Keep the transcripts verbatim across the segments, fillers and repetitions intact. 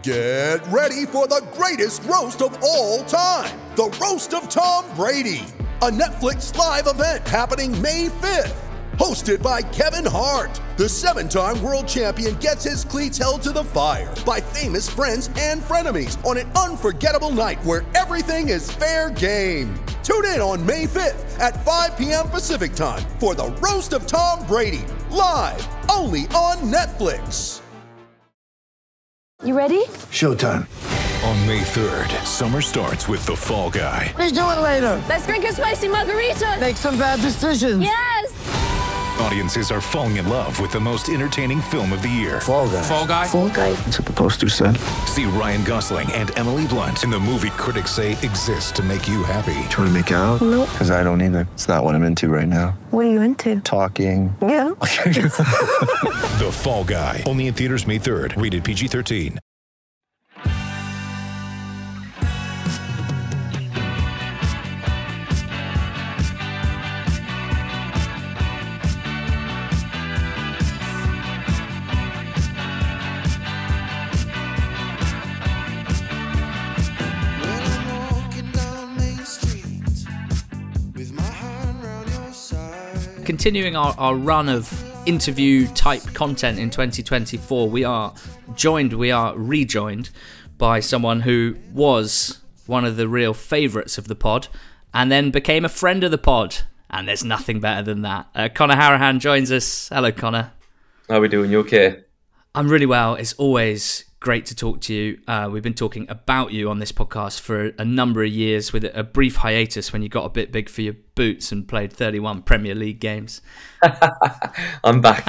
Get ready for the greatest roast of all time, the Roast of Tom Brady, a Netflix live event happening May fifth. Hosted by Kevin Hart, the seven-time world champion gets his cleats held to the fire by famous friends and frenemies on an unforgettable night where everything is fair game. Tune in on May fifth at five p.m. Pacific time for the Roast of Tom Brady, live only on Netflix. You ready? Showtime. On May third, summer starts with The Fall Guy. Let's do it later. Let's drink a spicy margarita. Make some bad decisions. Yes! Audiences are falling in love with the most entertaining film of the year. Fall Guy. Fall Guy? Fall Guy. That's what the poster said. See Ryan Gosling and Emily Blunt in the movie critics say exists to make you happy. Trying to make it out? Nope. Because I don't either. It's not what I'm into right now. What are you into? Talking. Yeah. The Fall Guy. Only in theaters May third. Rated P G thirteen. Continuing our, our run of interview type content in twenty twenty-four, we are joined, we are rejoined by someone who was one of the real favourites of the pod and then became a friend of the pod. And there's nothing better than that. Uh, Conor Harahan joins us. Hello, Conor. How are we doing? You okay? I'm really well. It's always great to talk to you. Uh, we've been talking about you on this podcast for a number of years with a brief hiatus when you got a bit big for your boots and played thirty-one Premier League games. I'm back.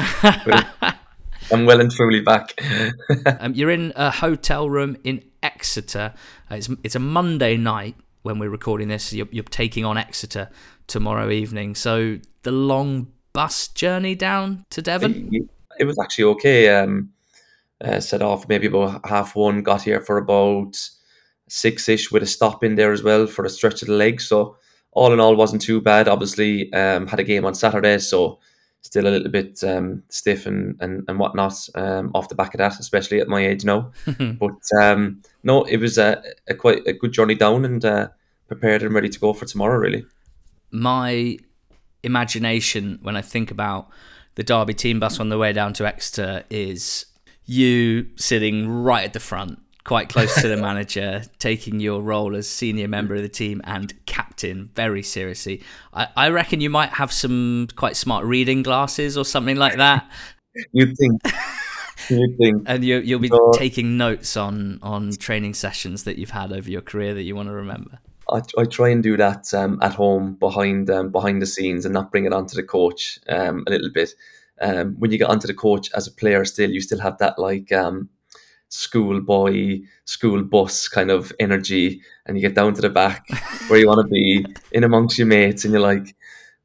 I'm well and truly back. um, you're in a hotel room in Exeter. Uh, it's, it's a Monday night when we're recording this. You're, you're taking on Exeter tomorrow evening. So the long bus journey down to Devon? It, it was actually okay. Um, Uh, set off maybe about half one, got here for about six-ish with a stop in there as well for a stretch of the leg. So all in all, wasn't too bad. Obviously, um, had a game on Saturday, so still a little bit um, stiff and, and, and whatnot um, off the back of that, especially at my age now. But um, no, it was a, a quite a good journey down and uh, prepared and ready to go for tomorrow, really. My imagination when I think about the Derby team bus on the way down to Exeter is you sitting right at the front, quite close to the manager, taking your role as senior member of the team and captain very seriously. I, I reckon you might have some quite smart reading glasses or something like that. You'd think. You'd think. And you, you'll be so, taking notes on, on training sessions that you've had over your career that you want to remember. I, I try and do that um, at home behind um, behind the scenes and not bring it onto the coach um, a little bit. Um, when you get onto the coach as a player, still you still have that like um, schoolboy, school bus kind of energy, and you get down to the back where you want to be in amongst your mates, and you're like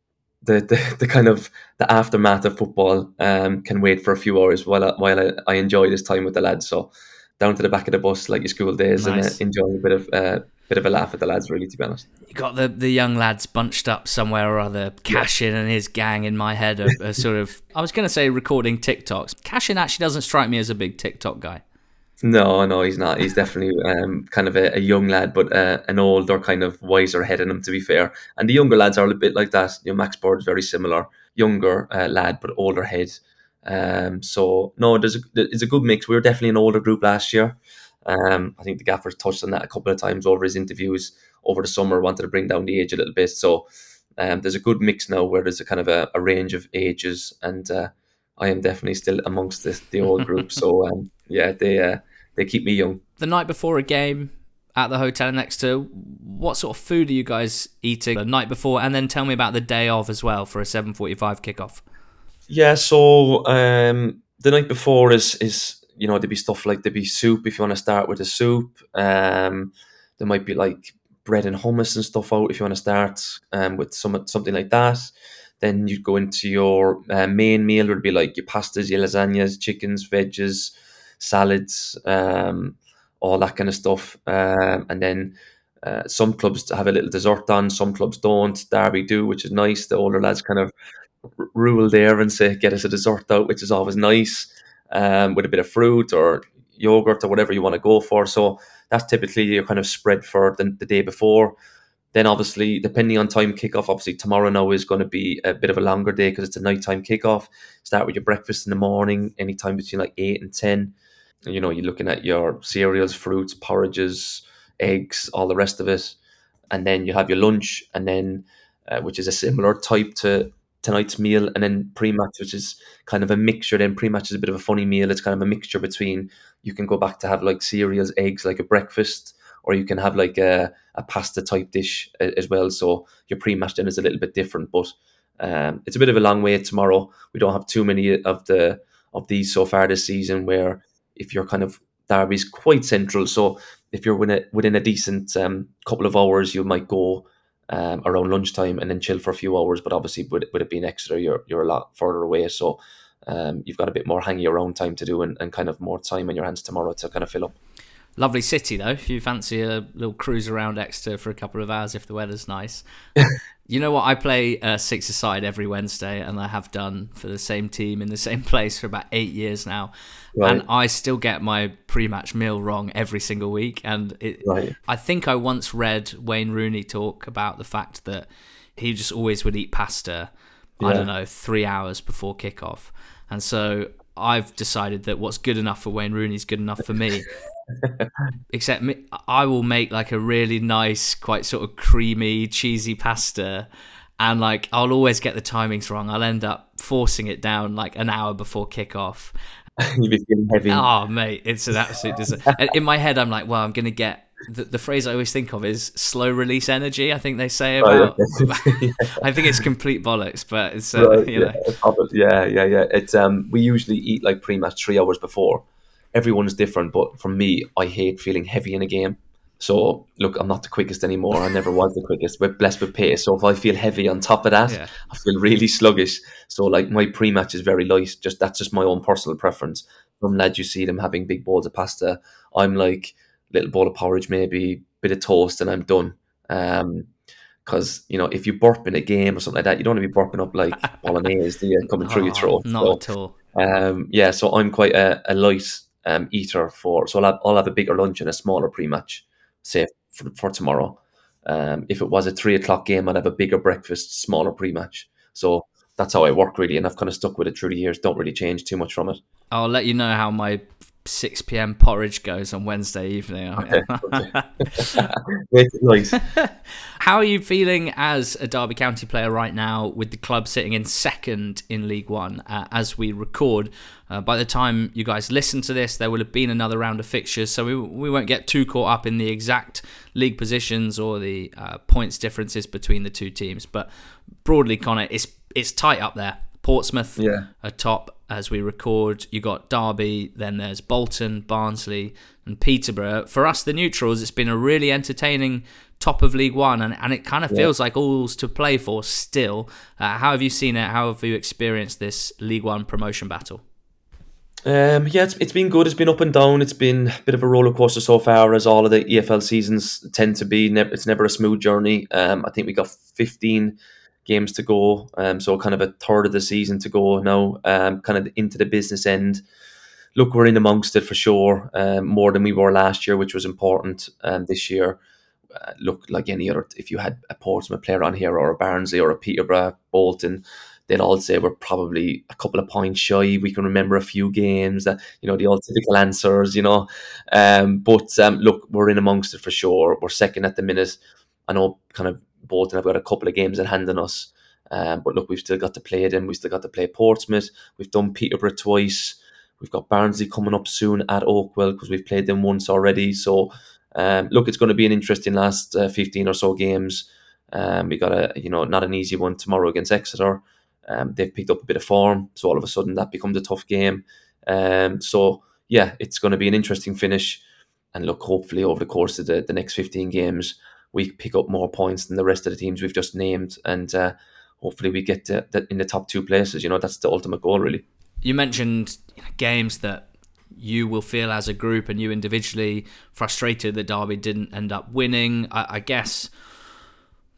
the the, the kind of the aftermath of football um, can wait for a few hours while I, while I, I enjoy this time with the lads. So down to the back of the bus like your school days, nice. And uh, enjoy a bit of. Uh, Bit of a laugh at the lads, really, to be honest. You got the, the young lads bunched up somewhere or other. Cashin and his gang in my head are, are sort of, I was going to say recording TikToks. Cashin actually doesn't strike me as a big TikTok guy. No, no, he's not. He's definitely um, kind of a, a young lad, but uh, an older, kind of wiser head in him, to be fair. And the younger lads are a little bit like that. You know, Max Bird's very similar. Younger uh, lad, but older head. Um, so, no, there's a, it's a good mix. We were definitely an older group last year. Um, I think the gaffer touched on that a couple of times over his interviews over the summer, wanted to bring down the age a little bit. So um, there's a good mix now where there's a kind of a, a range of ages, and uh, I am definitely still amongst the, the old group. So um, yeah, they uh, they keep me young. The night before a game at the hotel next to, what sort of food are you guys eating the night before? And then tell me about the day of as well for a seven forty-five kickoff. Yeah, so um, the night before is is. You know, there'd be stuff like there'd be soup if you want to start with a soup. Um, there might be like bread and hummus and stuff out if you want to start um, with some something like that. Then you'd go into your uh, main meal, would be like your pastas, your lasagnas, chickens, veggies, salads, um, all that kind of stuff. Um, and then uh, some clubs have a little dessert on, some clubs don't. Derby do, which is nice. The older lads kind of r- rule there and say, get us a dessert out, which is always nice. Um, with a bit of fruit or yogurt or whatever you want to go for. So that's typically your kind of spread for the, the day before. Then obviously, depending on time kickoff, obviously tomorrow now is going to be a bit of a longer day because it's a nighttime kickoff. Start with your breakfast in the morning, anytime between like eight and ten. You know, you're looking at your cereals, fruits, porridges, eggs, all the rest of it. And then you have your lunch, and then uh, which is a similar type to tonight's meal, and then pre-match, which is kind of a mixture. Then pre-match is a bit of a funny meal. It's kind of a mixture between, you can go back to have like cereals, eggs, like a breakfast, or you can have like a, a pasta type dish as well. So your pre-match then is a little bit different, but um, it's a bit of a long way tomorrow. We don't have too many of the of these so far this season, where if you're kind of, Derby's quite central. So if you're within a, within a decent um, couple of hours, you might go um, around lunchtime and then chill for a few hours. But obviously with, with it being extra, you're you're a lot further away. So um, you've got a bit more hanging around time to do, and, and kind of more time in your hands tomorrow to kind of fill up. Lovely city, though, if you fancy a little cruise around Exeter for a couple of hours if the weather's nice. You know what? I play uh, six-a-side every Wednesday, and I have done for the same team in the same place for about eight years now. Right. And I still get my pre-match meal wrong every single week. And it, right. I think I once read Wayne Rooney talk about the fact that he just always would eat pasta, yeah. I don't know, three hours before kickoff. And so I've decided that what's good enough for Wayne Rooney is good enough for me. Except me, I will make like a really nice, quite sort of creamy, cheesy pasta, and like I'll always get the timings wrong. I'll end up forcing it down like an hour before kickoff. You'll be feeling heavy. Oh, mate, it's an absolute disaster. In my head, I'm like, well, I'm going to get the, the phrase I always think of is slow release energy. I think they say about. Oh, yeah. Yeah. I think it's complete bollocks, but it's uh, right, you know. Yeah, yeah, yeah. It's um, we usually eat like pre-match three hours before. Everyone's different, but for me, I hate feeling heavy in a game. So, look, I'm not the quickest anymore. I never was the quickest. We're blessed with pace. So if I feel heavy on top of that, yeah. I feel really sluggish. So, like, my pre-match is very light. Just That's just my own personal preference. Some lads, you see them having big bowls of pasta. I'm like, little bowl of porridge, maybe, bit of toast, and I'm done. Um, Because, you know, if you burp in a game or something like that, you don't want to be burping up like bolognese, do you, coming through oh, your throat. Not so, at all. Um, yeah, so I'm quite a, a light um, eater for, so I'll have, I'll have a bigger lunch and a smaller pre-match, say, for, for tomorrow. Um, if it was a three o'clock game, I'd have a bigger breakfast, smaller pre-match. So that's how I work, really, and I've kind of stuck with it through the years. Don't really change too much from it. I'll let you know how my six p.m. porridge goes on Wednesday evening. Okay, okay. Make it nice. How are you feeling as a Derby County player right now, with the club sitting in second in League One uh, as we record? Uh, by the time you guys listen to this, there will have been another round of fixtures, so we we won't get too caught up in the exact league positions or the uh, points differences between the two teams. But broadly, Connor, it's it's tight up there. Portsmouth yeah. are top as we record. You got Derby, then there's Bolton, Barnsley and Peterborough. For us, the neutrals, it's been a really entertaining top of League One, and, and it kind of yeah. feels like all's to play for still. Uh, how have you seen it? How have you experienced this League One promotion battle? Um, yeah, it's it's been good. It's been up and down. It's been a bit of a roller coaster so far, as all of the E F L seasons tend to be. It's never a smooth journey. Um, I think we got fifteen games to go, um, so kind of a third of the season to go now, um, kind of into the business end. Look, we're in amongst it for sure, um, more than we were last year, which was important. Um, this year, uh, look, like any other, if you had a Portsmouth player on here, or a Barnsley, or a Peterborough, Bolton, they'd all say we're probably a couple of points shy. We can remember a few games, that, you know, the all typical answers, you know. Um, but um, look, we're in amongst it for sure. We're second at the minute. I know kind of Bolton have got a couple of games in hand on us. Um, but look, we've still got to play them. We've still got to play Portsmouth. We've done Peterborough twice. We've got Barnsley coming up soon at Oakwell, because we've played them once already. So, um, look, it's going to be an interesting last uh, fifteen or so games. Um, we got a, you know, not an easy one tomorrow against Exeter. Um, they've picked up a bit of form, so all of a sudden that becomes a tough game. Um, so yeah, it's going to be an interesting finish. And look, hopefully over the course of the, the next fifteen games, we pick up more points than the rest of the teams we've just named, and uh, hopefully we get to, to, in the top two places. You know, that's the ultimate goal, really. You mentioned games that you will feel as a group and you individually frustrated that Derby didn't end up winning. I, I guess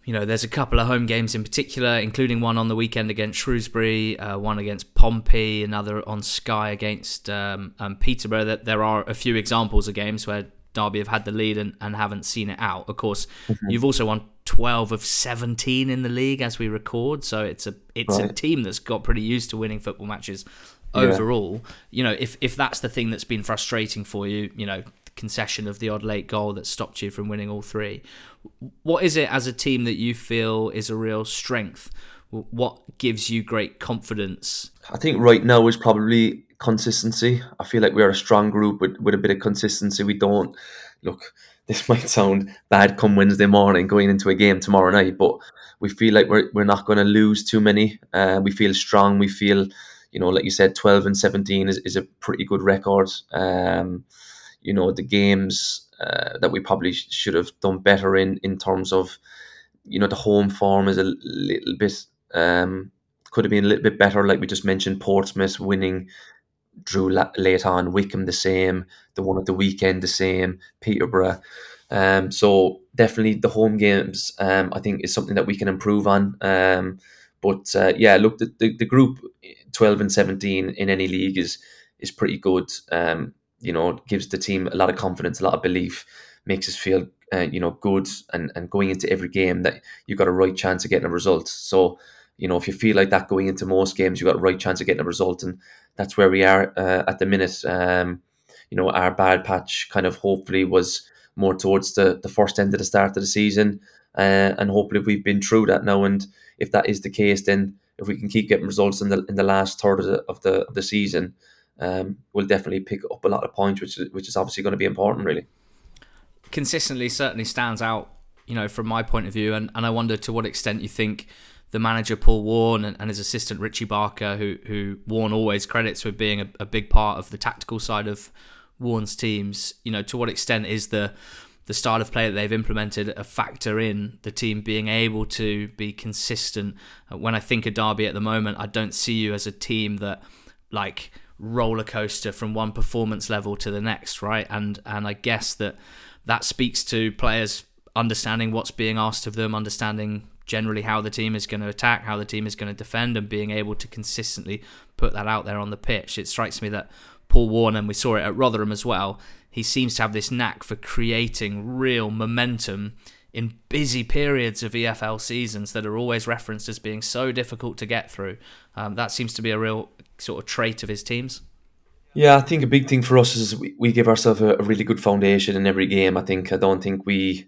you know, there's a couple of home games in particular, including one on the weekend against Shrewsbury, uh, one against Pompey, another on Sky against um, um, Peterborough. That there are a few examples of games where Derby have had the lead and, and haven't seen it out. Of course, mm-hmm. you've also won twelve of seventeen in the league as we record, so it's a it's right. a team that's got pretty used to winning football matches overall. Yeah. You know, if if that's the thing that's been frustrating for you, you know, the concession of the odd late goal that stopped you from winning all three, what is it as a team that you feel is a real strength? What gives you great confidence? I think right now is probably consistency. I feel like we're a strong group with, with a bit of consistency. We don't, look, this might sound bad come Wednesday morning going into a game tomorrow night, but we feel like we're we're not going to lose too many. Uh, we feel strong. We feel, you know, like you said, twelve and seventeen is, is a pretty good record. Um, you know, the games uh, that we probably sh- should have done better in, in terms of, you know, the home form is a little bit, um, could have been a little bit better. Like we just mentioned, Portsmouth winning, drew la- late on, Wickham the same, the one at the weekend the same, Peterborough. Um, so definitely the home games, um, I think, is something that we can improve on. Um, but uh, yeah, look, the, the, the group twelve and seventeen in any league is is pretty good. Um, you know, gives the team a lot of confidence, a lot of belief, makes us feel uh, you know, good, and, and going into every game that you've got a right chance of getting a result. So, you know, if you feel like that going into most games, you've got a right chance of getting a result, and that's where we are uh, at the minute. Um, you know, our bad patch kind of hopefully was more towards the, the first end of the start of the season, uh, and hopefully we've been through that now. And if that is the case, then if we can keep getting results in the in the last third of the of the, of the season, um, we'll definitely pick up a lot of points, which is, which is obviously going to be important, really. Consistently certainly stands out, you know, from my point of view, and, and I wonder to what extent you think the manager Paul Warne and, and his assistant Richie Barker, who who Warne always credits with being a, a big part of the tactical side of Warne's teams, you know, to what extent is the the style of play that they've implemented a factor in the team being able to be consistent? When I think of Derby at the moment, I don't see you as a team that, like, roller coaster from one performance level to the next, right? And and I guess that that speaks to players understanding what's being asked of them, understanding generally how the team is going to attack, how the team is going to defend, and being able to consistently put that out there on the pitch. It strikes me that Paul Warne, and we saw it at Rotherham as well, he seems to have this knack for creating real momentum in busy periods of E F L seasons that are always referenced as being so difficult to get through. Um, that seems to be a real sort of trait of his teams. Yeah, I think a big thing for us is we, we give ourselves a, a really good foundation in every game. I think I don't think we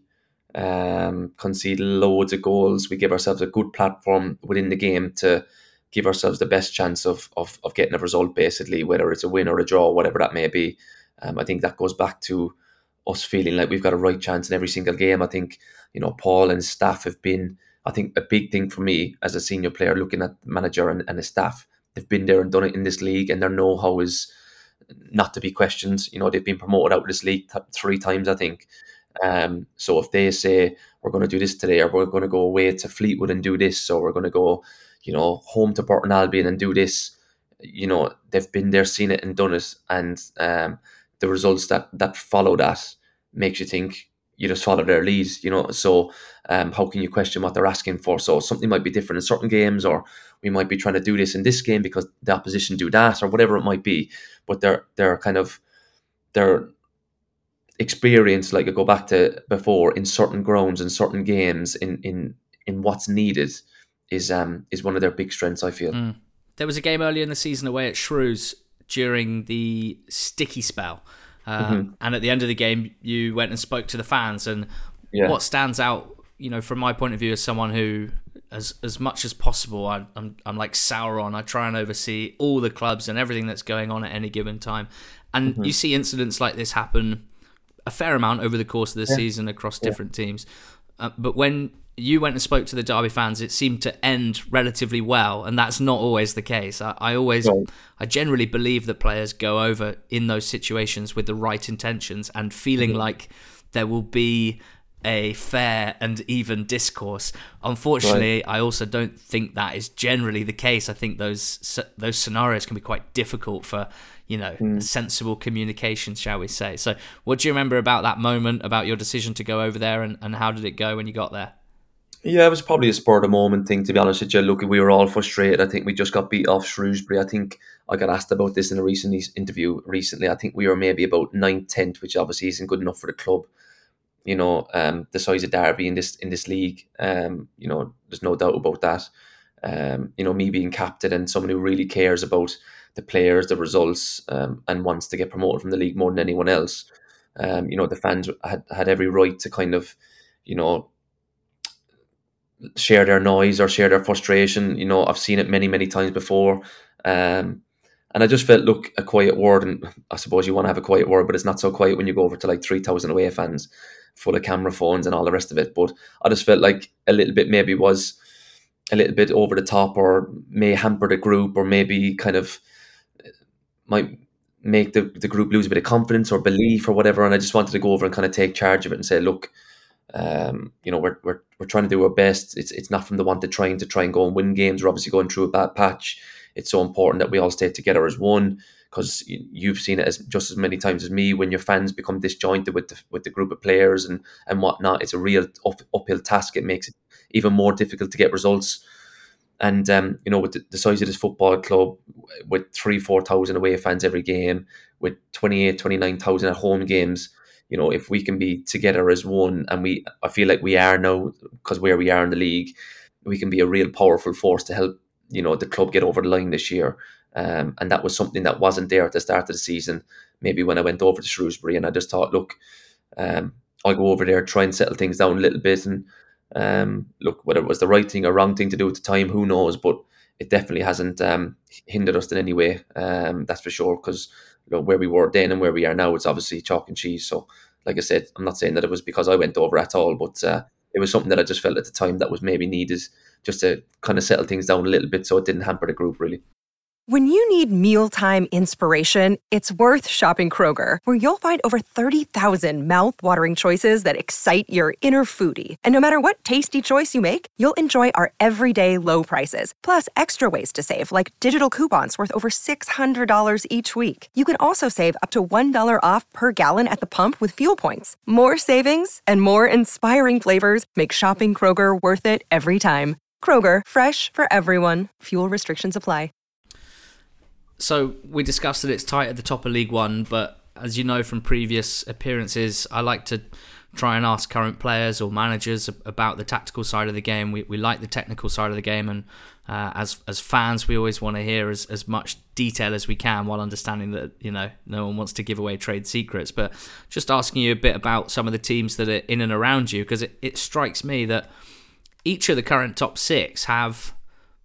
um, concede loads of goals. We give ourselves a good platform within the game to give ourselves the best chance of of, of getting a result, basically, whether it's a win or a draw, whatever that may be. Um, I think that goes back to us feeling like we've got a right chance in every single game. I think, you know, Paul and his staff have been, I think, a big thing for me as a senior player, looking at the manager and, and his staff. They've been there and done it in this league, and their know-how is not to be questioned. You know, they've been promoted out of this league th- three times, I think. Um, so if they say, we're going to do this today, or we're going to go away to Fleetwood and do this, or we're going to go, you know, home to Burton Albion and do this, you know, they've been there, seen it and done it. And um, the results that, that follow that makes you think you just follow their lead, you know. So um, how can you question what they're asking for? So something might be different in certain games, or we might be trying to do this in this game because the opposition do that, or whatever it might be. But they're they're kind of their experience, like I go back to before, in certain grounds and certain games, in in in what's needed is um is one of their big strengths, I feel. Mm. There was a game earlier in the season away at Shrews during the sticky spell. Um, mm-hmm. And at the end of the game, you went and spoke to the fans. And yeah. what stands out, you know, from my point of view as someone who, as as much as possible, I, I'm I'm like Sauron. I try and oversee all the clubs and everything that's going on at any given time. And mm-hmm. you see incidents like this happen a fair amount over the course of the yeah. season across yeah. different teams. Uh, but when you went and spoke to the Derby fans, it seemed to end relatively well, and that's not always the case. I, I always, right. I generally believe that players go over in those situations with the right intentions and feeling mm-hmm. like there will be a fair and even discourse. Unfortunately, right. I also don't think that is generally the case. I think those those scenarios can be quite difficult for, you know, mm. sensible communication, shall we say. So what do you remember about that moment, about your decision to go over there, and, and how did it go when you got there? Yeah, it was probably a spur of the moment thing, to be honest with you. Look, we were all frustrated. I think we just got beat off Shrewsbury. I think I got asked about this in a recent e- interview recently. I think we were maybe about ninth, tenth, which obviously isn't good enough for the club. You know, um, the size of Derby in this in this league. Um, you know, there's no doubt about that. Um, you know, me being captain and someone who really cares about the players, the results, um, and wants to get promoted from the league more than anyone else. Um, you know, the fans had had every right to kind of, you know, share their noise or share their frustration. You know, I've seen it many, many times before. Um, and I just felt, look, a quiet word, and I suppose you want to have a quiet word, but it's not so quiet when you go over to like three thousand away fans full of camera phones and all the rest of it. But I just felt like a little bit maybe was a little bit over the top, or may hamper the group, or maybe kind of might make the, the group lose a bit of confidence or belief or whatever. And I just wanted to go over and kind of take charge of it and say, look, um, you know, we're, we're we're trying to do our best. It's it's not from the want of trying to try and go and win games. We're obviously going through a bad patch. It's so important that we all stay together as one, because you've seen it as just as many times as me. When your fans become disjointed with the with the group of players and and whatnot, it's a real up, uphill task. It makes it even more difficult to get results. And um, you know, with the, the size of this football club, with three, four thousand away fans every game, with twenty-eight, twenty-nine thousand at home games, you know, if we can be together as one, and we, I feel like we are now, because where we are in the league, we can be a real powerful force to help, you know, the club get over the line this year. Um, and that was something that wasn't there at the start of the season. Maybe when I went over to Shrewsbury, and I just thought, look, um, I'll go over there, try and settle things down a little bit, and um, look, whether it was the right thing or wrong thing to do at the time, who knows? But it definitely hasn't um, hindered us in any way. Um, that's for sure. Because you know, where we were then and where we are now, it's obviously chalk and cheese. So, like I said, I'm not saying that it was because I went over at all, but uh, it was something that I just felt at the time that was maybe needed, just to kind of settle things down a little bit, so it didn't hamper the group really. When you need mealtime inspiration, it's worth shopping Kroger, where you'll find over thirty thousand mouth-watering choices that excite your inner foodie. And no matter what tasty choice you make, you'll enjoy our everyday low prices, plus extra ways to save, like digital coupons worth over six hundred dollars each week. You can also save up to one dollar off per gallon at the pump with fuel points. More savings and more inspiring flavors make shopping Kroger worth it every time. Kroger, fresh for everyone. Fuel restrictions apply. So we discussed that it's tight at the top of League One, but as you know from previous appearances, I like to try and ask current players or managers about the tactical side of the game. We we like the technical side of the game, and uh, as as fans, we always want to hear as, as much detail as we can, while understanding that, you know, no one wants to give away trade secrets. But just asking you a bit about some of the teams that are in and around you, because it, it strikes me that each of the current top six have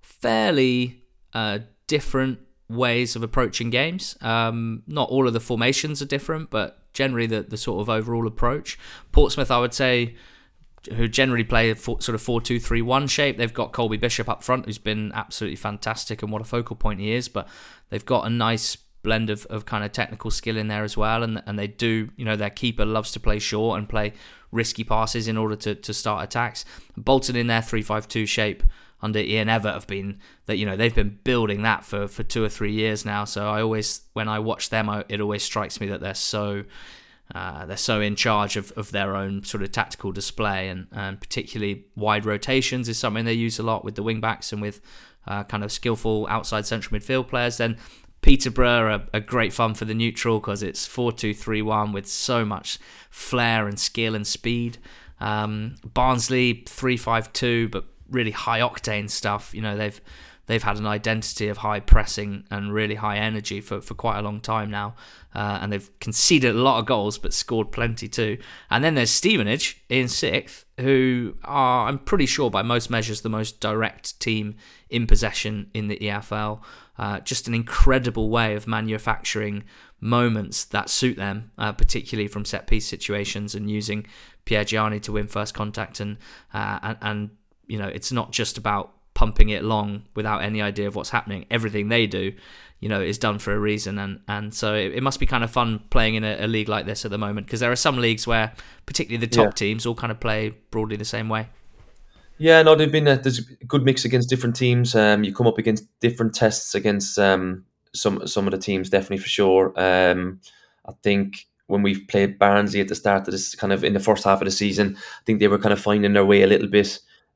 fairly uh, different ways of approaching games. Um, not all of the formations are different, but generally the, the sort of overall approach. Portsmouth, I would say, who generally play a four, sort of four two three one shape. They've got Colby Bishop up front, who's been absolutely fantastic, and what a focal point he is. But they've got a nice blend of, of kind of technical skill in there as well. And and they do, you know, their keeper loves to play short and play risky passes in order to, to start attacks. Bolton in their three five two shape under Ian Evatt have been, that, you know, they've been building that for, for two or three years now. So I always, when I watch them, I, it always strikes me that they're so uh, they're so in charge of, of their own sort of tactical display, and, and particularly wide rotations is something they use a lot with the wing backs and with uh, kind of skillful outside central midfield players. Then Peterborough are, are great fun for the neutral, because it's four two three one with so much flair and skill and speed. Um, Barnsley three five two, but really high octane stuff. You know, they've they've had an identity of high pressing and really high energy for, for quite a long time now, uh, and they've conceded a lot of goals but scored plenty too. And then there's Stevenage in sixth, who are, I'm pretty sure by most measures, the most direct team in possession in the E F L. Uh, just an incredible way of manufacturing moments that suit them, uh, particularly from set piece situations, and using Pierre Gianni to win first contact. And uh, and, and you know, it's not just about pumping it long without any idea of what's happening. Everything they do, you know, is done for a reason. And, and so it, it must be kind of fun playing in a, a league like this at the moment, because there are some leagues where particularly the top yeah. teams all kind of play broadly the same way. Yeah, no, they've been a, there's a good mix against different teams. Um, you come up against different tests against um, some some of the teams, definitely for sure. Um, I think when we've played Barnsley at the start of this, kind of in the first half of the season, I think they were kind of finding their way a little bit.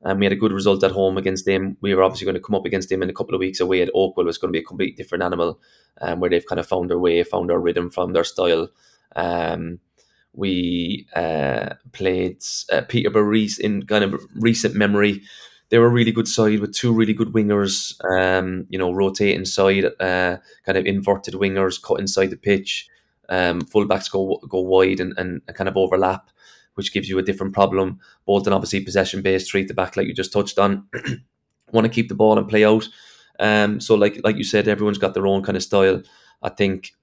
and we had a good result at home against them. We were obviously going to come up against them in a couple of weeks away at Oakville. Was going to be a completely different animal, um, where they've kind of found their way, found their rhythm, found their style. Um, we uh, played uh, Peterborough in kind of recent memory. They were a really good side with two really good wingers, um, you know, rotating side, uh, kind of inverted wingers cut inside the pitch. Um, fullbacks go go wide and, and kind of overlap, which gives you a different problem. Bolton obviously possession-based, three at the back, like you just touched on. Want to keep the ball and play out. Um, so like like you said, everyone's got their own kind of style. I think,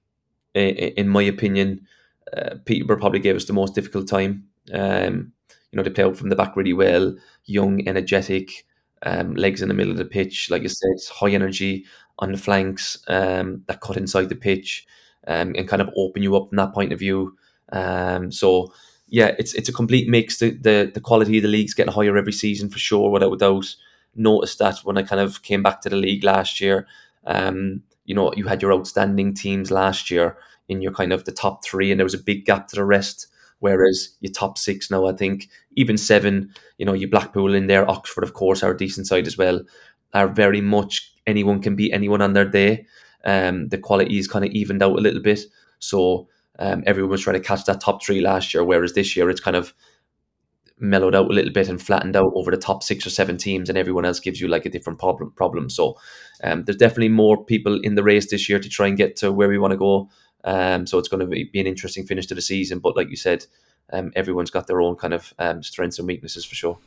in my opinion, uh, Peterborough probably gave us the most difficult time. Um, you know, they play out from the back really well, young, energetic, um, legs in the middle of the pitch, like you said, high energy on the flanks, um, that cut inside the pitch, um, and kind of open you up from that point of view. Um, so yeah, it's it's a complete mix. The, the the quality of the league's getting higher every season for sure, without a doubt. Noticed that when I kind of came back to the league last year. Um, you know, you had your outstanding teams last year in your kind of the top three, and there was a big gap to the rest. Whereas your top six now, I think, even seven, you know, you Blackpool in there, Oxford, of course, are a decent side as well, are very much anyone can beat anyone on their day. Um, the quality is kind of evened out a little bit. So um, everyone was trying to catch that top three last year, whereas this year it's kind of mellowed out a little bit and flattened out over the top six or seven teams, and everyone else gives you like a different problem. problem. So um, there's definitely more people in the race this year to try and get to where we want to go. Um, so it's going to be, be an interesting finish to the season. But like you said, um, everyone's got their own kind of um, strengths and weaknesses for sure.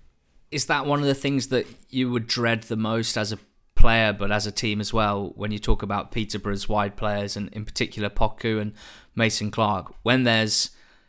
Is that one of the things that you would dread the most as a player, but as a team as well, when you talk about Peterborough's wide players, and in particular Poku and Mason Clark, when there's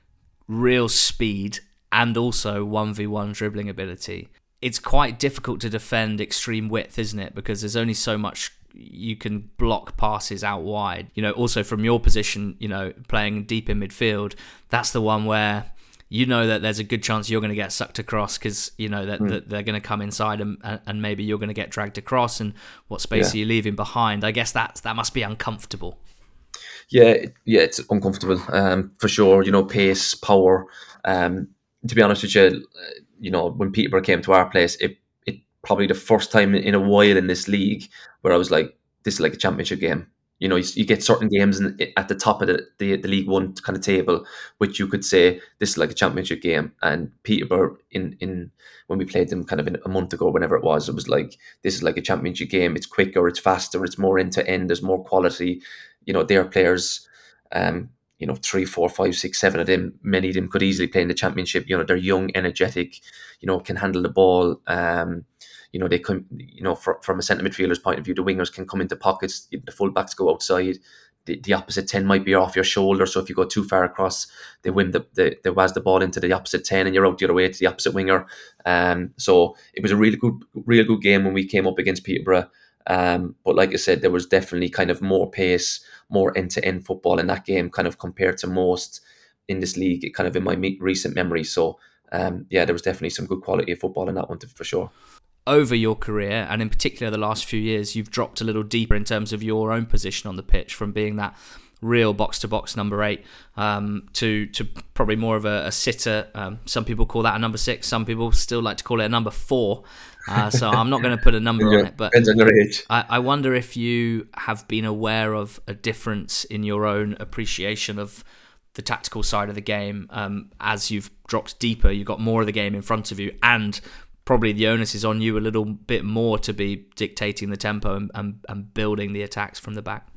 real speed and also one v one dribbling ability, it's quite difficult to defend extreme width, isn't it? Because there's only so much you can block passes out wide. You know, also from your position, you know, playing deep in midfield, that's the one where you know that there's a good chance you're going to get sucked across, because you know that, mm. that they're going to come inside and, and maybe you're going to get dragged across, and what space yeah. are you leaving behind? I guess that that must be uncomfortable. Yeah, yeah, it's uncomfortable, um, for sure. You know, pace, power. Um, to be honest with you, you know, when Peterborough came to our place, it it probably the first time in a while in this league where I was like, this is like a championship game. You know, you, you get certain games in, at the top of the, the the League One kind of table, which you could say this is like a championship game. And Peterborough, in in when we played them kind of in a month ago, whenever it was, it was like, this is like a championship game. It's quicker, it's faster, it's more end to end. There's more quality. You know, their players, um, you know, three, four, five, six, seven of them, many of them could easily play in the championship. You know, they're young, energetic, you know, can handle the ball. Um, you know, they can, you know, for, from a centre midfielder's point of view, the wingers can come into pockets, the fullbacks go outside. The, the opposite ten might be off your shoulder, so if you go too far across, they win the, the they was the ball into the opposite ten, and you're out the other way to the opposite winger. Um, so it was a really good, real good game when we came up against Peterborough. Um, but like I said, there was definitely kind of more pace, more end-to-end football in that game, kind of compared to most in this league, kind of in my me- recent memory. So um, yeah, there was definitely some good quality of football in that one for sure. Over your career, and in particular the last few years, you've dropped a little deeper in terms of your own position on the pitch, from being that real box-to-box number eight um, to to probably more of a, a sitter. Um, some people call that a number six. Some people still like to call it a number four. Uh, so I'm not going to put a number yeah, on it, but depends on your age. I, I wonder if you have been aware of a difference in your own appreciation of the tactical side of the game um, as you've dropped deeper. You've got more of the game in front of you, and probably the onus is on you a little bit more to be dictating the tempo and, and, and building the attacks from the back.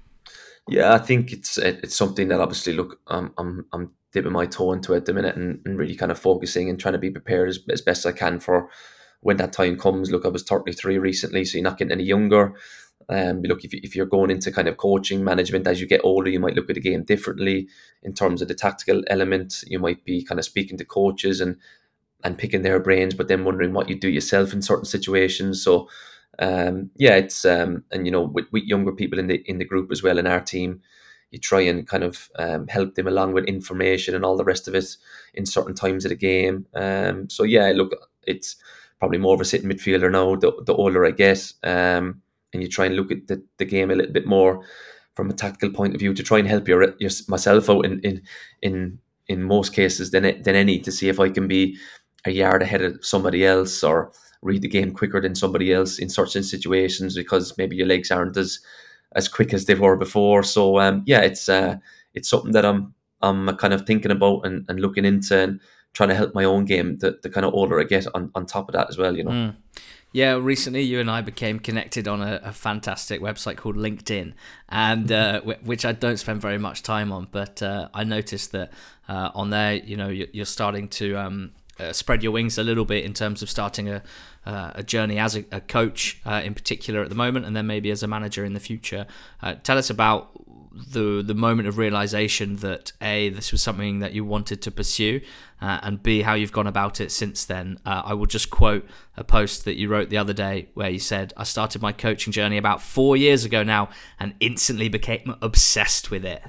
Yeah, I think it's it's something that obviously, look, I'm I'm I'm dipping my toe into it at the minute, and, and really kind of focusing and trying to be prepared as, as best I can for when that time comes. Look, I was thirty-three recently, so you're not getting any younger. Um, but look, if, if you're going into kind of coaching management as you get older, you might look at the game differently in terms of the tactical element. You might be kind of speaking to coaches and and picking their brains, but then wondering what you do yourself in certain situations. So um, yeah, it's um, and you know, with, with younger people in the in the group as well in our team, you try and kind of um, help them along with information and all the rest of it in certain times of the game. Um, so yeah, look, it's probably more of a sitting midfielder now, the, the older I get, um, and you try and look at the, the game a little bit more from a tactical point of view to try and help your, your myself out in in in in most cases than than any, to see if I can be a yard ahead of somebody else, or read the game quicker than somebody else in certain situations because maybe your legs aren't as as quick as they were before. So um, yeah, it's uh, it's something that I'm I'm kind of thinking about and, and looking into and trying to help my own game the, the kind of older I get on, on top of that as well, you know. Mm. Yeah, recently you and I became connected on a, a fantastic website called LinkedIn, and uh, w- which I don't spend very much time on, but uh, I noticed that uh, on there, you know, you're starting to um, uh, spread your wings a little bit in terms of starting a uh, a journey as a, a coach uh, in particular at the moment, and then maybe as a manager in the future. Uh, tell us about the the moment of realization that A, this was something that you wanted to pursue, uh, and B, how you've gone about it since then. Uh, I will just quote a post that you wrote the other day where you said, "I started my coaching journey about four years ago now and instantly became obsessed with it."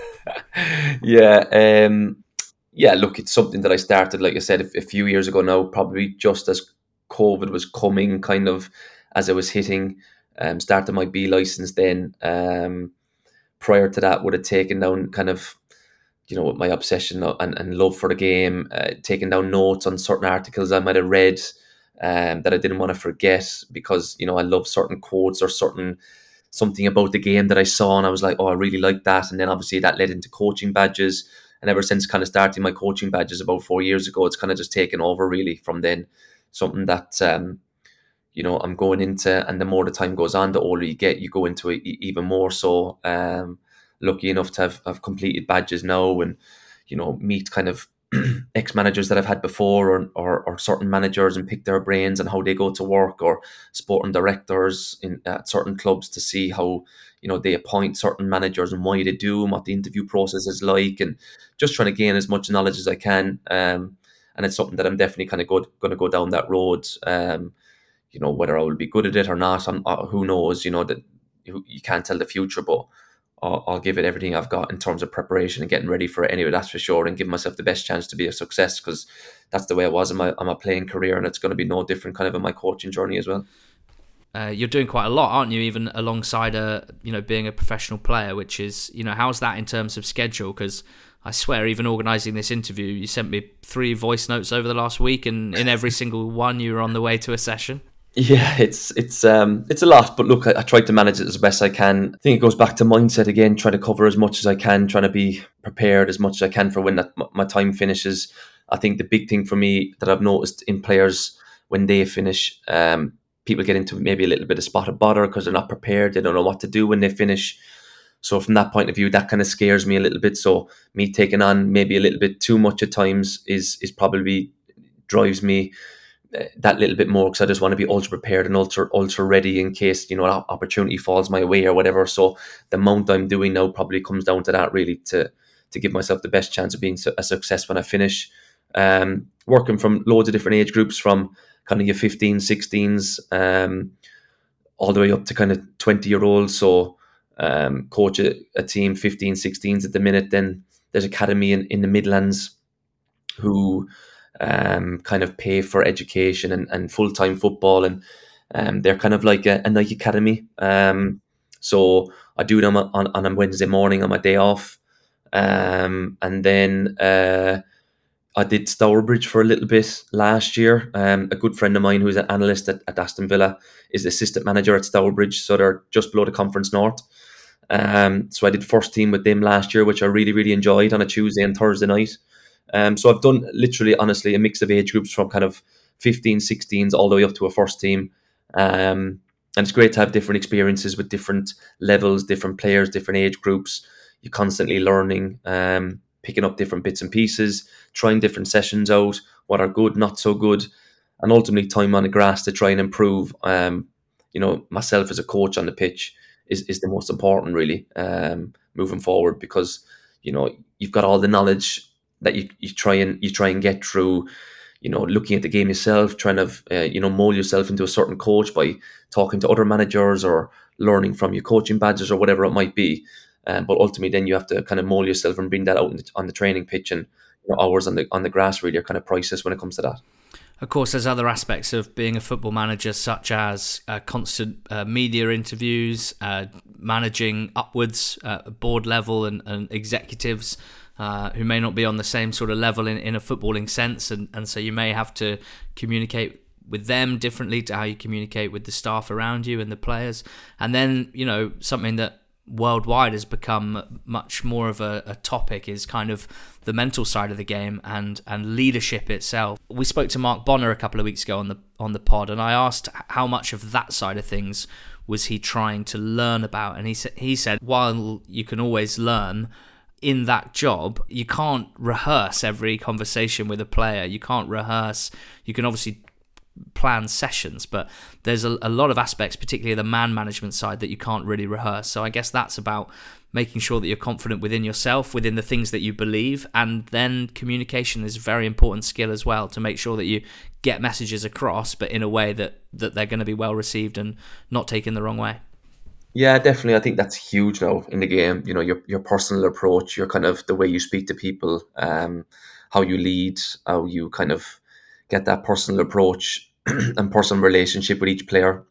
yeah, um, yeah. Look, it's something that I started, like I said, a, a few years ago now, probably just as COVID was coming, kind of as I was hitting, um, started my B license then. Um, prior to that would have taken down kind of, you know, my obsession and, and love for the game, uh, taking down notes on certain articles I might have read um, that I didn't want to forget because, you know, I love certain quotes or certain something about the game that I saw and I was like, oh, I really like that. And then obviously that led into coaching badges. And ever since kind of starting my coaching badges about four years ago, it's kind of just taken over really from then. Something that, um, you know, I'm going into, and the more the time goes on, the older you get, you go into it even more so. Um, lucky enough to have, have completed badges now and, you know, meet kind of ex-managers that I've had before or, or or certain managers and pick their brains and how they go to work, or sporting directors in at certain clubs to see how, you know, they appoint certain managers and why they do and what the interview process is like, and just trying to gain as much knowledge as I can. Um, and it's something that I'm definitely kind of going to go down that road. Um, you know, whether I will be good at it or not, I'm, uh, who knows, you know, that you, you can't tell the future, but I'll, I'll give it everything I've got in terms of preparation and getting ready for it anyway, that's for sure, and give myself the best chance to be a success, because that's the way I was in my, in my playing career, and it's going to be no different kind of in my coaching journey as well. Uh, you're doing quite a lot, aren't you, even alongside a, you know, being a professional player, which is, you know, how's that in terms of schedule? Because I swear, even organising this interview, you sent me three voice notes over the last week, and in every single one you were on the way to a session. Yeah, it's it's um it's a lot, but look, I, I try to manage it as best I can. I think it goes back to mindset again, trying to cover as much as I can, trying to be prepared as much as I can for when that my time finishes. I think the big thing for me that I've noticed in players when they finish, um, people get into maybe a little bit of spotted bother because they're not prepared, they don't know what to do when they finish. So from that point of view, that kind of scares me a little bit. So me taking on maybe a little bit too much at times is is probably drives me that little bit more, because I just want to be ultra prepared and ultra ultra ready in case, you know, an opportunity falls my way or whatever. So the amount I'm doing now probably comes down to that, really, to to give myself the best chance of being a success when I finish. Um, working from loads of different age groups, from kind of your fifteen, sixteens, um, all the way up to kind of twenty year olds. So um, coach a, a team fifteen, sixteens at the minute. Then there's academy in, in the Midlands who um, kind of pay for education and, and full-time football, and um, they're kind of like a, a Nike Academy. Um, so I do them on, on a Wednesday morning on my day off. Um, and then uh, I did Stourbridge for a little bit last year. Um, a good friend of mine who's an analyst at, at Aston Villa is the assistant manager at Stourbridge, so they're just below the Conference North. Um, so I did first team with them last year, which I really, really enjoyed, on a Tuesday and Thursday night. Um, so I've done literally, honestly, a mix of age groups from kind of fifteen, sixteens all the way up to a first team. Um, and it's great to have different experiences with different levels, different players, different age groups. You're constantly learning, um, picking up different bits and pieces, trying different sessions out, what are good, not so good, and ultimately time on the grass to try and improve. Um, you know, myself as a coach on the pitch is, is the most important, really, um, moving forward, because, you know, you've got all the knowledge that you, you try and you try and get through, you know, looking at the game yourself, trying to, uh, you know, mold yourself into a certain coach by talking to other managers or learning from your coaching badges or whatever it might be. Um, but ultimately, then you have to kind of mold yourself and bring that out on the, on the training pitch, and, you know, hours on the on the grass really are kind of priceless when it comes to that. Of course, there's other aspects of being a football manager, such as uh, constant uh, media interviews, uh, managing upwards, uh, board level and, and executives. uh, who may not be on the same sort of level in, in a footballing sense, and, and so you may have to communicate with them differently to how you communicate with the staff around you and the players. And then, you know, something that worldwide has become much more of a, a topic is kind of the mental side of the game and and leadership itself. We spoke to Mark Bonner a couple of weeks ago on the on the pod, and I asked how much of that side of things was he trying to learn about, and he said he said while you can always learn, in that job you can't rehearse every conversation with a player. You can't rehearse. You can obviously plan sessions, but there's a, a lot of aspects, particularly the man management side, that you can't really rehearse. So I guess that's about making sure that you're confident within yourself, within the things that you believe, and then communication is a very important skill as well, to make sure that you get messages across, but in a way that, that they're going to be well received and not taken the wrong way. Yeah, definitely. I think that's huge now in the game. You know, your your personal approach, your kind of the way you speak to people, um, how you lead, how you kind of get that personal approach and personal relationship with each player.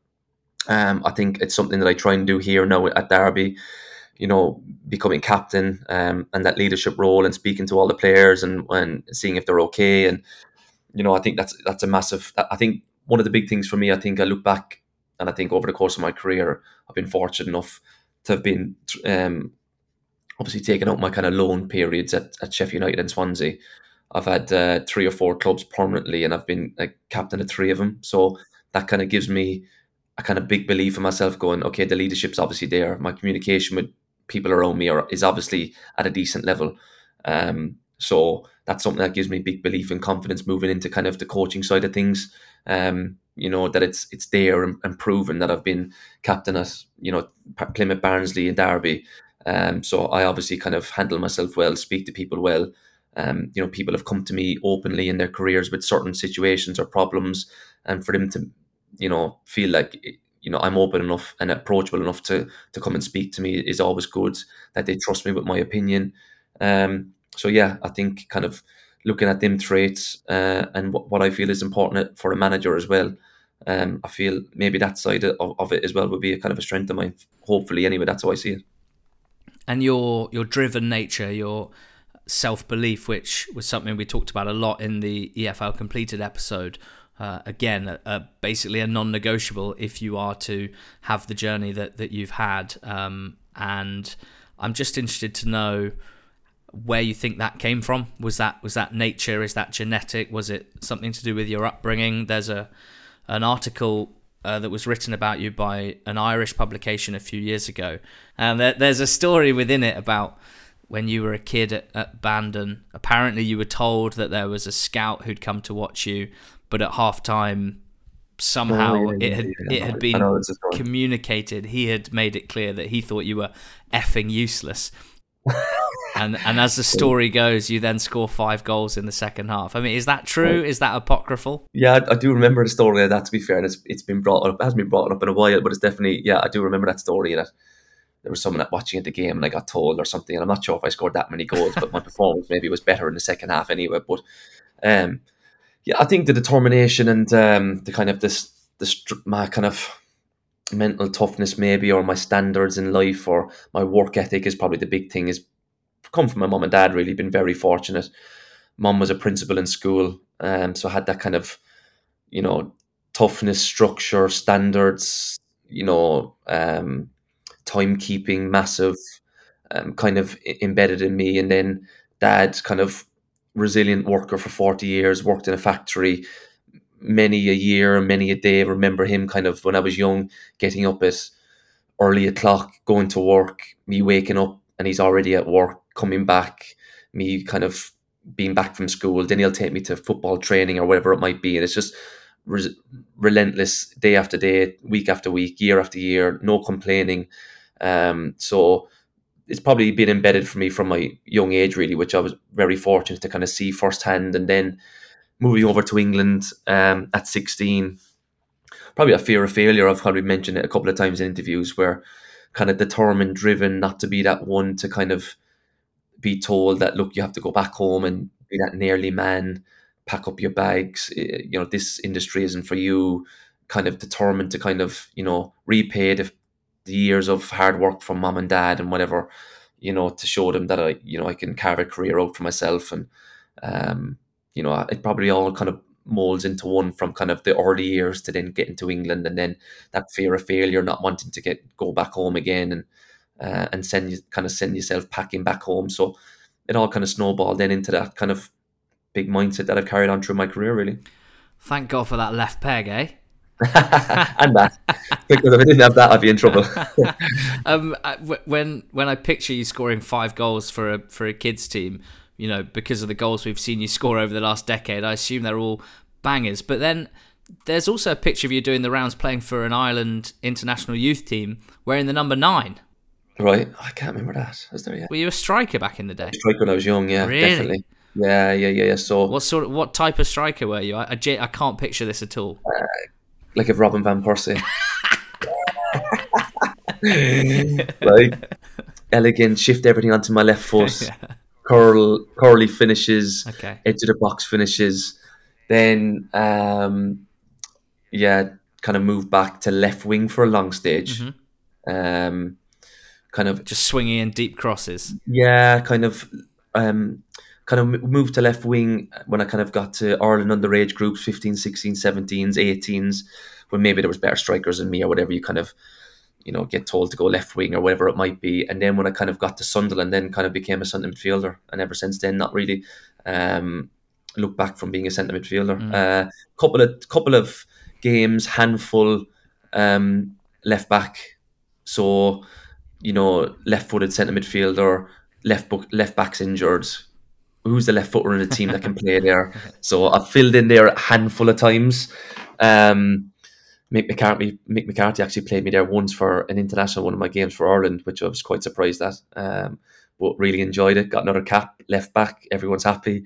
Um, I think it's something that I try and do here now at Derby. You know, becoming captain um, and that leadership role and speaking to all the players and, and seeing if they're okay. And you know, I think that's that's a massive. I think one of the big things for me. I think I look back and I think over the course of my career, I've been fortunate enough to have been um, obviously taken out my kind of loan periods at, at Sheffield United and Swansea. I've had uh, three or four clubs permanently, and I've been like captain of three of them. So that kind of gives me a kind of big belief in myself. Going, okay, the leadership's obviously there. My communication with people around me are, is obviously at a decent level. Um, so that's something that gives me big belief and confidence moving into kind of the coaching side of things. Um, you know, that it's it's there and, and proven that I've been captain at, you know, Plymouth, Barnsley and Derby. Um, so I obviously kind of handle myself well, speak to people well. Um, you know, people have come to me openly in their careers with certain situations or problems, and for them to, you know, feel like, you know, I'm open enough and approachable enough to to come and speak to me is always good. That they trust me with my opinion. Um, so yeah, I think kind of looking at them traits uh, and what, what I feel is important for a manager as well. Um, I feel maybe that side of, of it as well would be a kind of a strength of mine. Hopefully, anyway, that's how I see it. And your your driven nature, your self-belief, which was something we talked about a lot in the E F L Completed episode. Uh, again, uh, uh, basically a non-negotiable if you are to have the journey that, that you've had. Um, and I'm just interested to know where you think that came from. Was that was that nature? Is that genetic? Was it something to do with your upbringing? There's a an article uh, that was written about you by an Irish publication a few years ago, and there, there's a story within it about when you were a kid at, at Bandon. Apparently you were told that there was a scout who'd come to watch you, but at half-time somehow oh, yeah, it had yeah, it had I been communicated. He had made it clear that he thought you were effing useless. and and as the story goes, you then score five goals in the second half. I mean, is that true? Is that apocryphal? Yeah, I, I do remember the story of that, to be fair. And it's, it's been brought up, it hasn't been brought up in a while, but it's definitely, yeah, I do remember that story, that there was someone watching at the game and I got told or something, and I'm not sure if I scored that many goals, but my performance maybe was better in the second half anyway. But um, yeah, I think the determination and um, the kind of this, this my kind of mental toughness maybe, or my standards in life, or my work ethic is probably the big thing, is come from my mum and dad. Really been very fortunate. Mum was a principal in school, um, so I had that kind of, you know, toughness, structure, standards, you know, um, timekeeping, massive, um, kind of embedded in me. And then dad, kind of resilient worker for forty years, worked in a factory many a year, many a day. I remember him kind of when I was young, getting up at early o'clock, going to work, me waking up and he's already at work, coming back, me kind of being back from school. Then he'll take me to football training or whatever it might be. And it's just re- relentless day after day, week after week, year after year, no complaining. Um, so it's probably been embedded for me from my young age, really, which I was very fortunate to kind of see firsthand. And then moving over to England um, at sixteen, probably a fear of failure. I've probably mentioned it a couple of times in interviews, where kind of determined, driven, not to be that one to kind of be told that, look, you have to go back home and be that nearly man, pack up your bags, you know, this industry isn't for you. Kind of determined to kind of, you know, repay the, the years of hard work from mum and dad and whatever, you know, to show them that I, you know, I can carve a career out for myself. And, um, you know, it probably all kind of molds into one from kind of the early years to then getting to England, and then that fear of failure, not wanting to get go back home again, and uh, and send you kind of send yourself packing back home. So it all kind of snowballed then into that kind of big mindset that I've carried on through my career, really. Thank God for that left peg, eh? And that, because if I didn't have that, I'd be in trouble. um, when when I picture you scoring five goals for a for a kids team, you know, because of the goals we've seen you score over the last decade, I assume they're all bangers. But then there's also a picture of you doing the rounds playing for an Ireland international youth team wearing the number nine. Right, I can't remember that. Was there yet? Were you a striker back in the day? Striker when I was young, yeah, really? Definitely. Yeah, yeah, yeah, yeah. So, what sort of what type of striker were you? I, I, I can't picture this at all. Uh, like a Robin van Persie, like elegant, shift everything onto my left foot, yeah. curl, curly finishes, okay. edge of the box finishes. Then, um, yeah, kind of moved back to left wing for a long stage. Mm-hmm. Um, kind of just swinging in deep crosses. Yeah, kind of. Um, kind of moved to left wing when I kind of got to Ireland underage groups, fifteen, sixteen, seventeens, eighteens, when maybe there was better strikers than me or whatever. You kind of, you know, get told to go left wing or whatever it might be. And then when I kind of got to Sunderland, then kind of became a centre midfielder. And ever since then, not really um, looked back from being a centre midfielder. Mm. Uh, couple of couple of games, handful, um, left back. So, you know, left-footed centre midfielder, left book, left back's injured. Who's the left footer in the team that can play there? So I've filled in there a handful of times. Um, Mick McCarthy, Mick McCarthy actually played me there once for an international one of my games for Ireland, which I was quite surprised at. Um, but really enjoyed it. Got another cap, left back. Everyone's happy.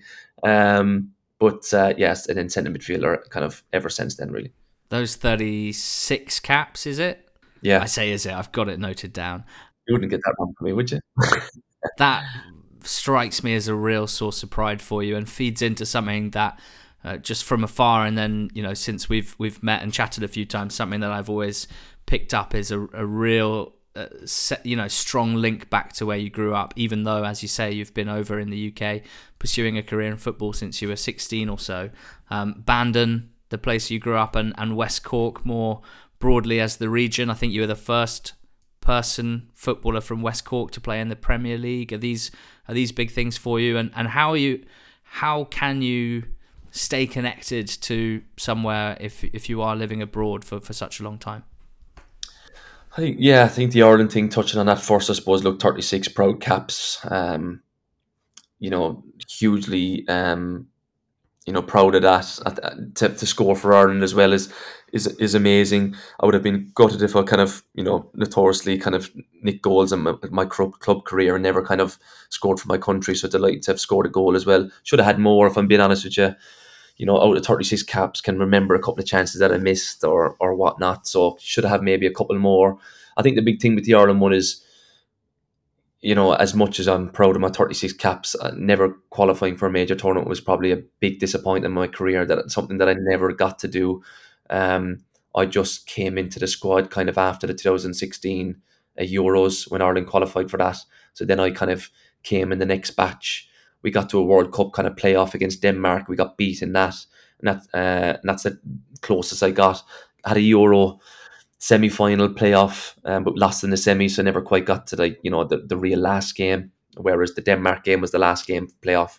Um, but uh, yes, and then centre midfielder kind of ever since then, really. Those thirty-six caps, is it? Yeah. I say is it. I've got it noted down. You wouldn't get that wrong for me, would you? That strikes me as a real source of pride for you and feeds into something that uh, just from afar, and then, you know, since we've we've met and chatted a few times, something that I've always picked up is a, a real uh, set, you know, strong link back to where you grew up, even though, as you say, you've been over in the U K pursuing a career in football since you were sixteen or so. um, Bandon, the place you grew up, and, and West Cork more broadly as the region. I think you were the first person footballer from West Cork to play in the Premier League. Are these are these big things for you? And and how are you how can you stay connected to somewhere if if you are living abroad for, for such a long time? I think, yeah, I think the Ireland thing, touching on that first, I suppose, look, thirty-six proud caps, um, you know, hugely, um, you know, proud of that. To, to score for Ireland as well is, is is amazing. I would have been gutted if I kind of, you know, notoriously kind of nicked goals in my, my club, club career and never kind of scored for my country. So delighted to have scored a goal as well. Should have had more, if I'm being honest with you. You know, out of thirty-six caps, can remember a couple of chances that I missed or or whatnot. So should have maybe a couple more. I think the big thing with the Ireland one is, you know, as much as I'm proud of my thirty-six caps, uh, never qualifying for a major tournament was probably a big disappointment in my career. That it's something that I never got to do. Um, I just came into the squad kind of after the two thousand sixteen uh, Euros when Ireland qualified for that. So then I kind of came in the next batch. We got to a World Cup kind of playoff against Denmark. We got beat in that, and, that, uh, and that's the closest I got. Had a Euro semi-final playoff, um, but lost in the semi, so never quite got to the you know the, the real last game. Whereas the Denmark game was the last game playoff.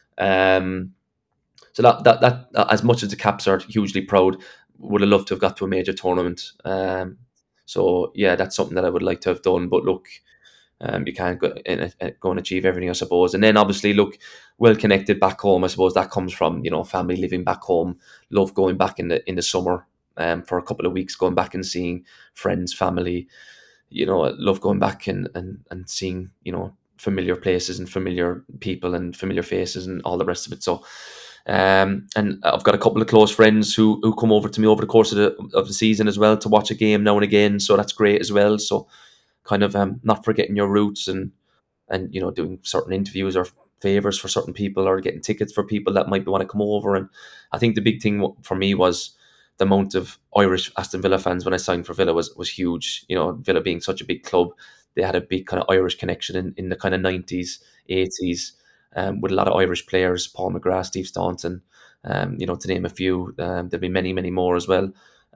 Um, so that, that that as much as the Caps are hugely proud, would have loved to have got to a major tournament. Um, so yeah, that's something that I would like to have done. But look. Um, you can't go and, go and achieve everything, I suppose. And then obviously, look, well connected back home. I suppose that comes from, you know, family living back home. Love going back in the in the summer um, for a couple of weeks, going back and seeing friends, family. You know, I love going back and, and, and seeing, you know, familiar places and familiar people and familiar faces and all the rest of it. So, um, and I've got a couple of close friends who who come over to me over the course of the of the season as well to watch a game now and again. So that's great as well. So. Kind of um, not forgetting your roots and and you know doing certain interviews or favors for certain people or getting tickets for people that might want to come over. And I think the big thing for me was the amount of Irish Aston Villa fans when I signed for Villa was was huge. You know, Villa being such a big club, they had a big kind of Irish connection in, in the kind of nineties, eighties, um, with a lot of Irish players, Paul McGrath, Steve Staunton, um, you know, to name a few. Um, there'll be many, many more as well.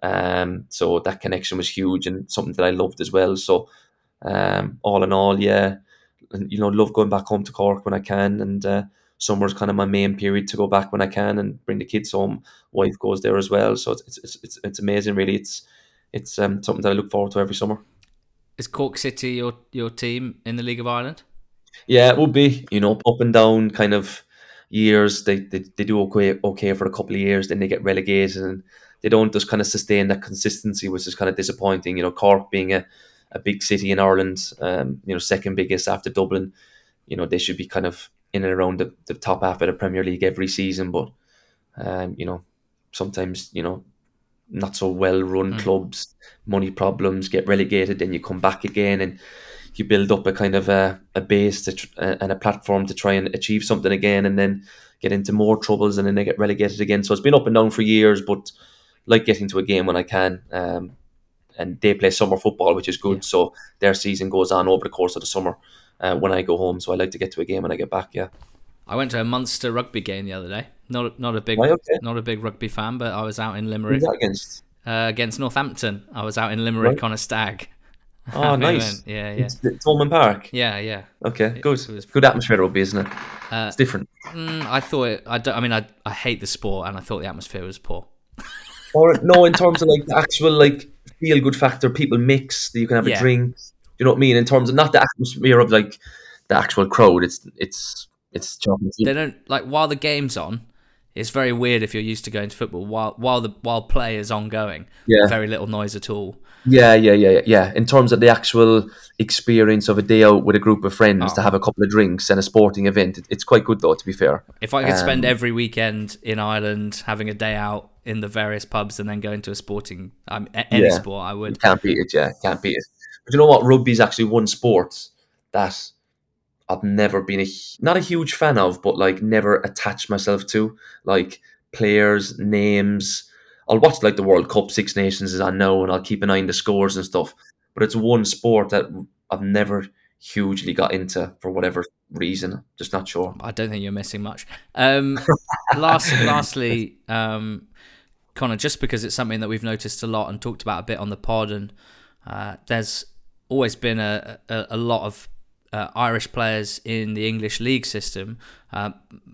Um, so that connection was huge and something that I loved as well. So um, all in all, yeah, you know, love going back home to Cork when I can, and uh, summer's kind of my main period to go back when I can and bring the kids home. Wife goes there as well, so it's it's it's, it's amazing. Really, it's it's um, something that I look forward to every summer. Is Cork City your your team in the League of Ireland? Yeah, it would be. You know, up and down kind of years. They they, they do okay okay for a couple of years, then they get relegated, and they don't just kind of sustain that consistency, which is kind of disappointing. You know, Cork being a, a big city in Ireland, um, you know, second biggest after Dublin, you know, they should be kind of in and around the, the top half of the Premier League every season. But, um, you know, sometimes, you know, not so well-run mm. clubs, money problems, get relegated, then you come back again and you build up a kind of a, a base to tr- and a platform to try and achieve something again, and then get into more troubles, and then they get relegated again. So it's been up and down for years, but like getting to a game when I can. Um, and they play summer football, which is good. Yeah. So their season goes on over the course of the summer uh, when I go home. So I like to get to a game when I get back, yeah. I went to a Munster rugby game the other day. Not not a big right, okay. not a big rugby fan, but I was out in Limerick. Who's that against? Uh, against Northampton. I was out in Limerick right. on a stag. Oh, nice. Yeah, yeah. It's, it's Thomond Park? Yeah, yeah. Okay, good. It, it was, good atmosphere rugby, isn't it? Uh, it's different. Mm, I thought, it, I, don't, I mean, I, I hate the sport, and I thought the atmosphere was poor. Or no, in terms of like the actual like feel good factor, people mix, you can have yeah. a drink. You know what I mean? In terms of not the atmosphere of like the actual crowd, it's it's it's chocolate. They don't like while the game's on. It's very weird if you're used to going to football while while the while play is ongoing. Yeah, very little noise at all. Yeah, yeah, yeah, yeah. In terms of the actual experience of a day out with a group of friends oh. to have a couple of drinks and a sporting event, it, it's quite good though. To be fair, if I could um, spend every weekend in Ireland having a day out in the various pubs and then going to a sporting, um, any yeah, sport, I would. You can't beat it, yeah, can't beat it. But you know what? Rugby's actually one sport that I've never been a not a huge fan of, but like never attached myself to, like players, names. I'll watch like the World Cup, Six Nations is on now, and I'll keep an eye on the scores and stuff. But it's one sport that I've never hugely got into for whatever reason. Just not sure. I don't think you're missing much. Um, last, lastly, um, Conor, just because it's something that we've noticed a lot and talked about a bit on the pod, and uh, there's always been a, a, a lot of uh, Irish players in the English league system. Uh,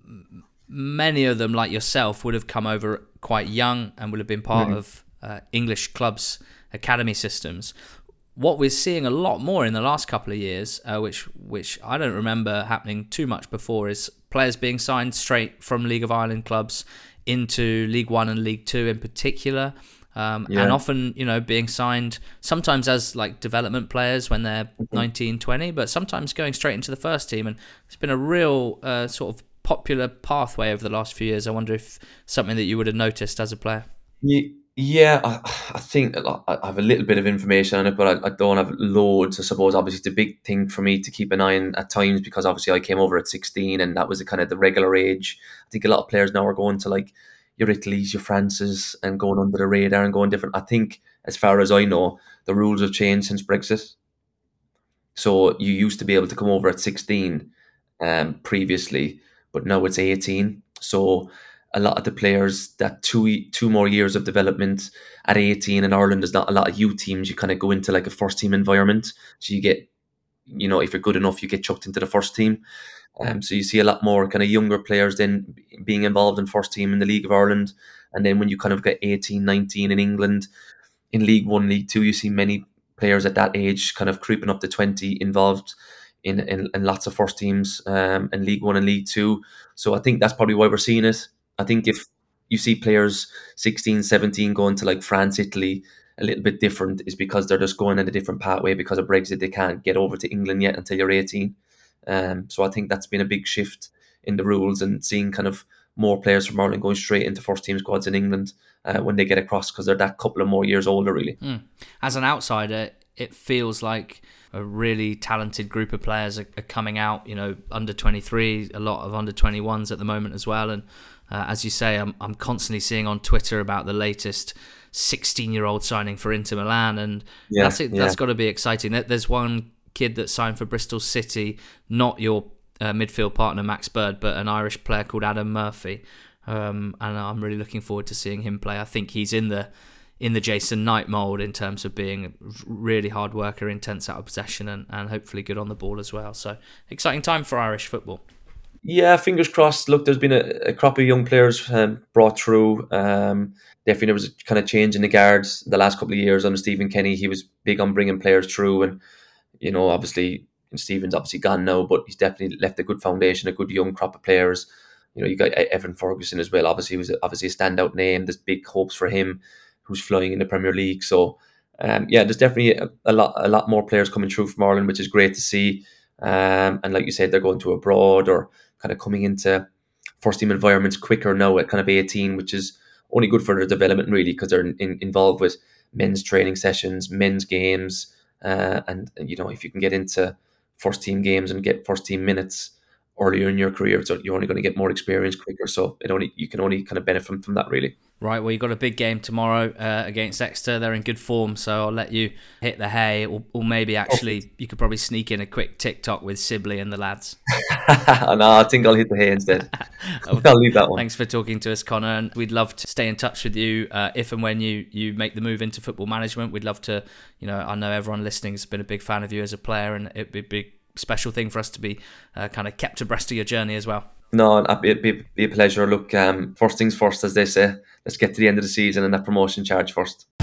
many of them, like yourself, would have come over quite young and would have been part mm-hmm. of uh, English clubs' academy systems. What we're seeing a lot more in the last couple of years, uh, which which I don't remember happening too much before, is players being signed straight from League of Ireland clubs into League One and League Two in particular, um, yeah. and often, you know, being signed sometimes as like development players when they're mm-hmm. nineteen, twenty, but sometimes going straight into the first team. And it's been a real uh, sort of popular pathway over the last few years. I wonder if something that you would have noticed as a player. Yeah, I, I think I have a little bit of information on it, but I, I don't have loads. I suppose obviously it's a big thing for me to keep an eye on at times, because obviously I came over at sixteen and that was the kind of the regular age. I think a lot of players now are going to like your Italy's, your France's, and going under the radar and going different. I think, as far as I know, the rules have changed since Brexit. So you used to be able to come over at sixteen um, previously, but now it's eighteen. So a lot of the players, that two two more years of development at eighteen in Ireland, there's not a lot of youth teams. You kind of go into like a first team environment. So you get, you know, if you're good enough, you get chucked into the first team. Um, so you see a lot more kind of younger players then being involved in first team in the League of Ireland. And then when you kind of get eighteen, nineteen in England, in League One, League Two, you see many players at that age kind of creeping up to twenty involved in, in, in lots of first teams um, in League One and League Two. So I think that's probably why we're seeing it. I think if you see players sixteen, seventeen going to like France, Italy, a little bit different, is because they're just going in a different pathway because of Brexit. They can't get over to England yet until you're eighteen. Um, so I think that's been a big shift in the rules, and seeing kind of more players from Ireland going straight into first team squads in England uh, when they get across, because they're that couple of more years older, really. Mm. As an outsider, it feels like a really talented group of players are, are coming out, you know, under twenty-three, a lot of under twenty-ones at the moment as well. And uh, as you say, I'm I'm constantly seeing on Twitter about the latest sixteen-year-old signing for Inter Milan, and yeah, that's it, yeah. that's got to be exciting. There's one kid that signed for Bristol City, not your uh, midfield partner Max Bird, but an Irish player called Adam Murphy. Um, and I'm really looking forward to seeing him play. I think he's in the in the Jason Knight mould in terms of being a really hard worker, intense out of possession, and, and hopefully good on the ball as well. So exciting time for Irish football. Yeah, fingers crossed. Look, there's been a, a crop of young players um, brought through. Um, definitely there was a kind of change in the guards the last couple of years under Stephen Kenny. He was big on bringing players through, and you know, obviously Stephen's obviously gone now, but he's definitely left a good foundation, a good young crop of players. You know, you got Evan Ferguson as well. Obviously, he was obviously a standout name. There's big hopes for him, who's flying in the Premier League. So, um, yeah, there's definitely a, a lot, a lot more players coming through from Ireland, which is great to see. Um, and like you said, they're going to abroad or kind of coming into first team environments quicker now at kind of eighteen, which is only good for their development really, because they're in, involved with men's training sessions, men's games, uh, and you know, if you can get into first team games and get first team minutes earlier in your career, so you're only going to get more experience quicker. So it only you can only kind of benefit from, from that really. Right, well, you've got a big game tomorrow uh, against Exeter. They're in good form, so I'll let you hit the hay, or, or maybe actually oh. you could probably sneak in a quick TikTok with Sibley and the lads. No, I think I'll hit the hay instead. I'll leave that one. Thanks for talking to us, Connor, and we'd love to stay in touch with you uh, if and when you, you make the move into football management. We'd love to, you know, I know everyone listening has been a big fan of you as a player, and it'd be a big special thing for us to be uh, kind of kept abreast of your journey as well. No, it'd be, be a pleasure. Look, um, first things first, as they say. Let's get to the end of the season and that promotion charge first.